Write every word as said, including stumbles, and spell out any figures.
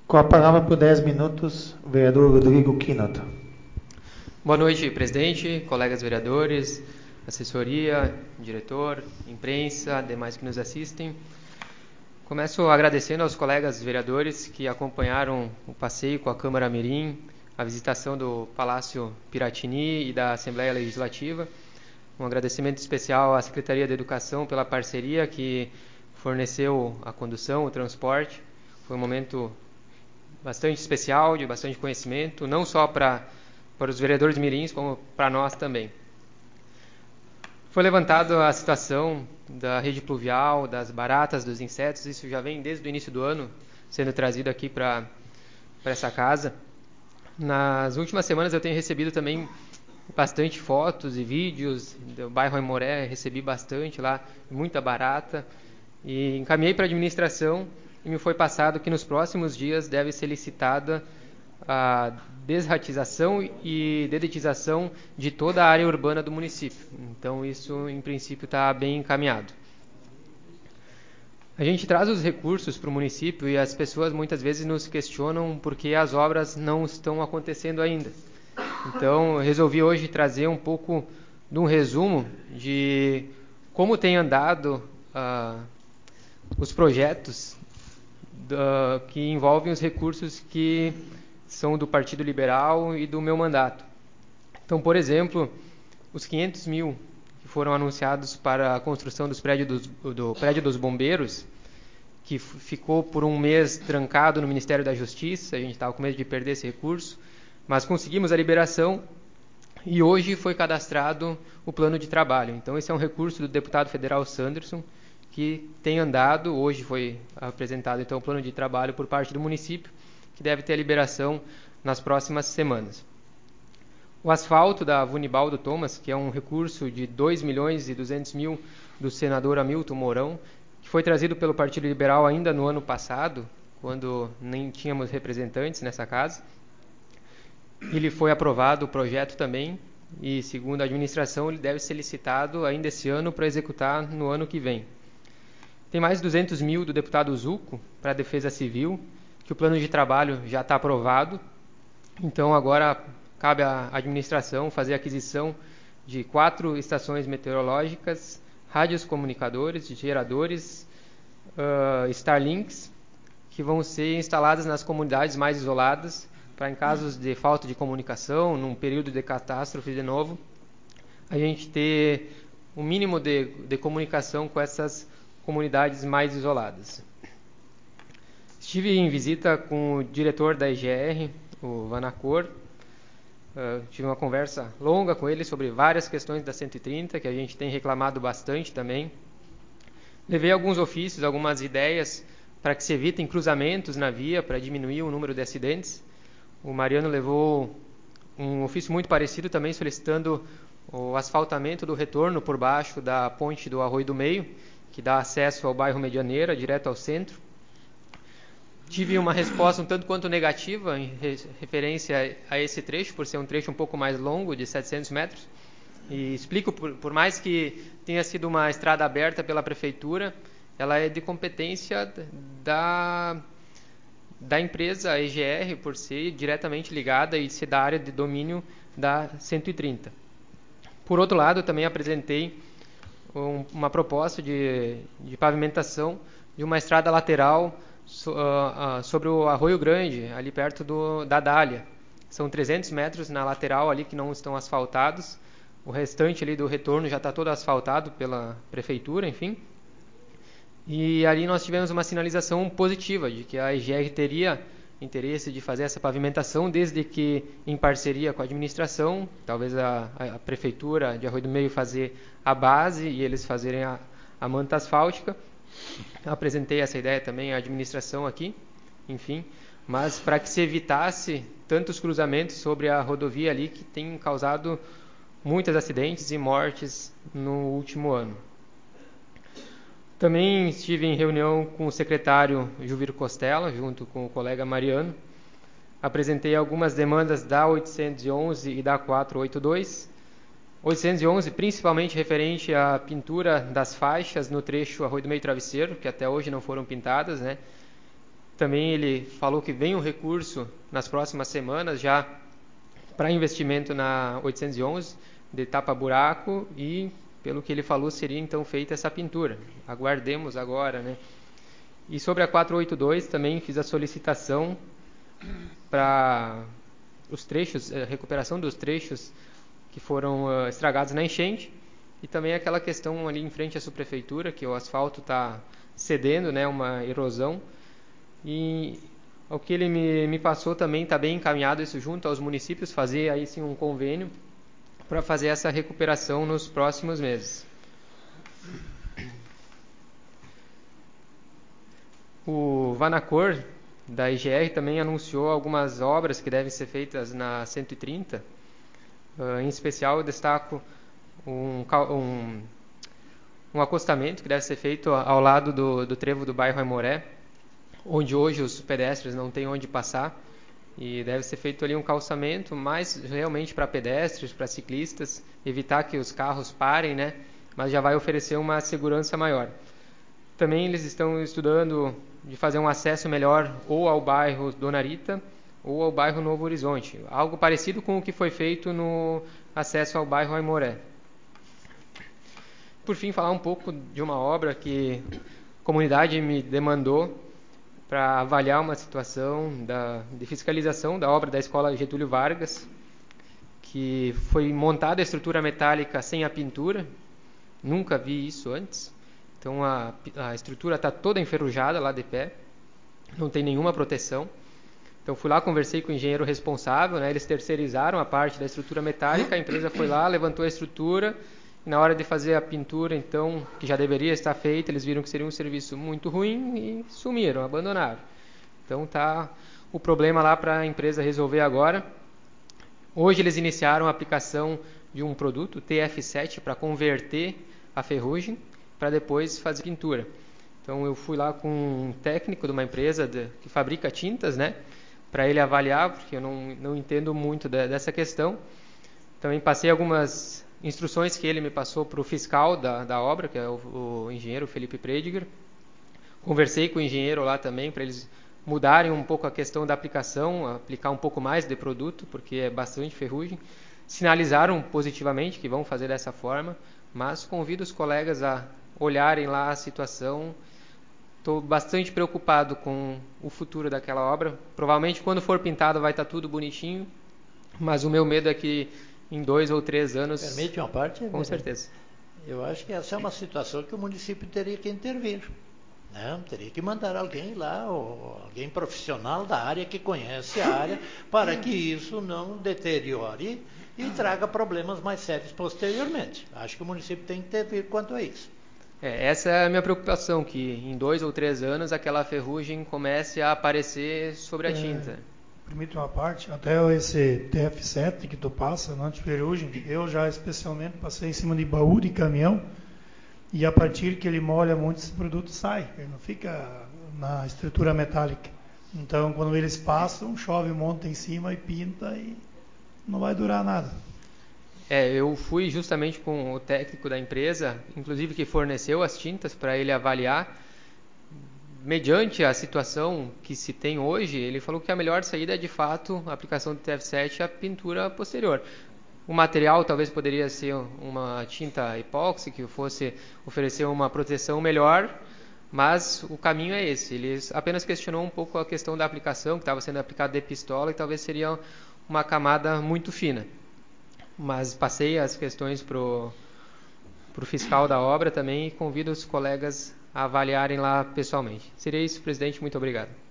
Com a palavra por dez minutos, o vereador Rodrigo Quinoto. Boa noite, presidente, colegas vereadores, assessoria, diretor, imprensa, demais que nos assistem. Começo agradecendo aos colegas vereadores que acompanharam o passeio com a Câmara Mirim, a visitação do Palácio Piratini e da Assembleia Legislativa. Um agradecimento especial à Secretaria de Educação pela parceria que forneceu a condução, o transporte. Foi um momento bastante especial, de bastante conhecimento, não só para, para os vereadores mirins, como para nós também. Foi levantada a situação da rede pluvial, das baratas, dos insetos, isso já vem desde o início do ano sendo trazido aqui para, para essa casa. Nas últimas semanas eu tenho recebido também bastante fotos e vídeos do bairro Aimoré, recebi bastante lá, muita barata, e encaminhei para a administração e me foi passado que nos próximos dias deve ser licitada a desratização e dedetização de toda a área urbana do município. Então isso, em princípio, está bem encaminhado. A gente traz os recursos para o município e as pessoas muitas vezes nos questionam por que as obras não estão acontecendo ainda. Então, eu resolvi hoje trazer um pouco de um resumo de como tem andado uh, os projetos uh, que envolvem os recursos que são do Partido Liberal e do meu mandato. Então, por exemplo, os quinhentos mil que foram anunciados para a construção dos prédios dos, do prédio dos bombeiros, que ficou por um mês trancado no Ministério da Justiça, a gente estava com medo de perder esse recurso, mas conseguimos a liberação e hoje foi cadastrado o plano de trabalho. Então esse é um recurso do deputado federal Sanderson, que tem andado, hoje foi apresentado então o plano de trabalho por parte do município, que deve ter a liberação nas próximas semanas. O asfalto da Vunibaldo Thomas, que é um recurso de dois milhões e duzentos mil do senador Hamilton Mourão, que foi trazido pelo Partido Liberal ainda no ano passado, quando nem tínhamos representantes nessa casa. Ele foi aprovado, o projeto também, e segundo a administração ele deve ser licitado ainda esse ano para executar no ano que vem. Tem mais duzentos mil do deputado Zucco para a Defesa Civil, que o plano de trabalho já está aprovado. Então agora cabe à administração fazer a aquisição de quatro estações meteorológicas, rádios comunicadores, geradores, uh, Starlinks, que vão ser instaladas nas comunidades mais isoladas, para em casos de falta de comunicação, num período de catástrofe de novo, a gente ter um mínimo de, de comunicação com essas comunidades mais isoladas. Estive em visita com o diretor da I G R, o Vanacor, uh, tive uma conversa longa com ele sobre várias questões da cento e trinta, que a gente tem reclamado bastante também. Levei alguns ofícios, algumas ideias para que se evitem cruzamentos na via, para diminuir o número de acidentes. O Mariano levou um ofício muito parecido também, solicitando o asfaltamento do retorno por baixo da ponte do Arroio do Meio, que dá acesso ao bairro Medianeira, direto ao centro. Tive uma resposta um tanto quanto negativa em referência a esse trecho, por ser um trecho um pouco mais longo, de setecentos metros. E explico, por, por mais que tenha sido uma estrada aberta pela prefeitura, ela é de competência da... da empresa a E G R, por ser diretamente ligada e ser da área de domínio da cento e trinta. Por outro lado, também apresentei um, uma proposta de, de pavimentação de uma estrada lateral so, uh, uh, sobre o Arroio Grande, ali perto do, da Dália. São trezentos metros na lateral ali que não estão asfaltados. O restante ali do retorno já está todo asfaltado pela prefeitura, enfim. E ali nós tivemos uma sinalização positiva de que a I G R teria interesse de fazer essa pavimentação, desde que em parceria com a administração, talvez a, a prefeitura de Arroio do Meio fazer a base e eles fazerem a, a manta asfáltica. Apresentei essa ideia também à administração aqui, enfim, mas para que se evitasse tantos cruzamentos sobre a rodovia ali que tem causado muitos acidentes e mortes no último ano. Também estive em reunião com o secretário Juviro Costela, junto com o colega Mariano. Apresentei algumas demandas da oitocentos e onze e da quatrocentos e oitenta e dois. oitocentos e onze, principalmente referente à pintura das faixas no trecho Arroio do Meio Travesseiro, que até hoje não foram pintadas, né? Também ele falou que vem um recurso nas próximas semanas já para investimento na oitocentos e onze de tapa-buraco e, pelo que ele falou, seria então feita essa pintura. Aguardemos agora, né? E sobre a quatrocentos e oitenta e dois também fiz a solicitação para os trechos, a recuperação dos trechos que foram uh, estragados na enchente, e também aquela questão ali em frente à subprefeitura, que o asfalto está cedendo, né, uma erosão, e o que ele me, me passou também está bem encaminhado isso junto aos municípios, fazer aí sim um convênio para fazer essa recuperação nos próximos meses. O Vanacor, da I G R, também anunciou algumas obras que devem ser feitas na cento e trinta. Uh, em especial, eu destaco um, um, um acostamento que deve ser feito ao lado do, do trevo do bairro Aimoré, onde hoje os pedestres não têm onde passar. E deve ser feito ali um calçamento mais realmente para pedestres, para ciclistas, evitar que os carros parem, né? Mas já vai oferecer uma segurança maior. Também eles estão estudando de fazer um acesso melhor ou ao bairro Dona Rita ou ao bairro Novo Horizonte. Algo parecido com o que foi feito no acesso ao bairro Aimoré. Por fim, falar um pouco de uma obra que a comunidade me demandou para avaliar uma situação da, de fiscalização da obra da Escola Getúlio Vargas, que foi montada a estrutura metálica sem a pintura. Nunca vi isso antes. Então a, a estrutura está toda enferrujada lá de pé, não tem nenhuma proteção. Então fui lá, conversei com o engenheiro responsável, né? Eles terceirizaram a parte da estrutura metálica, a empresa foi lá, levantou a estrutura, e na hora de fazer a pintura, então, que já deveria estar feita, eles viram que seria um serviço muito ruim e sumiram, abandonaram. Então tá o problema lá para a empresa resolver agora. Hoje eles iniciaram a aplicação de um produto, T F sete, para converter a ferrugem, para depois fazer pintura. Então eu fui lá com um técnico de uma empresa de, que fabrica tintas, né, para ele avaliar, porque eu não, não entendo muito de, dessa questão. Também passei algumas instruções que ele me passou para o fiscal da, da obra, que é o, o engenheiro Felipe Prediger. Conversei com o engenheiro lá também, para eles mudarem um pouco a questão da aplicação, aplicar um pouco mais de produto, porque é bastante ferrugem. Sinalizaram positivamente que vão fazer dessa forma, mas convido os colegas a olharem lá a situação. Estou bastante preocupado com o futuro daquela obra. Provavelmente quando for pintado vai estar tudo bonitinho, mas o meu medo é que em dois ou três anos... Permite uma parte? Com certeza. Eu acho que essa é uma situação que o município teria que intervir. Né? Teria que mandar alguém lá, ou alguém profissional da área que conhece a área, para que isso não deteriore e traga problemas mais sérios posteriormente. Acho que o município tem que intervir quanto a isso. É, essa é a minha preocupação, que em dois ou três anos aquela ferrugem comece a aparecer sobre a tinta. É, permite uma parte, até esse T F sete que tu passa, na antiferrugem, eu já especialmente passei em cima de baú de caminhão, e a partir que ele molha muito, esse produto sai, ele não fica na estrutura metálica. Então, quando eles passam, chove, monta em cima e pinta e não vai durar nada. É, eu fui justamente com o técnico da empresa, inclusive que forneceu as tintas para ele avaliar. Mediante a situação que se tem hoje, ele falou que a melhor saída é de fato a aplicação do T F sete e a pintura posterior. O material talvez poderia ser uma tinta epóxi que fosse oferecer uma proteção melhor, mas o caminho é esse. Ele apenas questionou um pouco a questão da aplicação, que estava sendo aplicada de pistola, e talvez seria uma camada muito fina. Mas passei as questões para o fiscal da obra também e convido os colegas a avaliarem lá pessoalmente. Seria isso, presidente. Muito obrigado.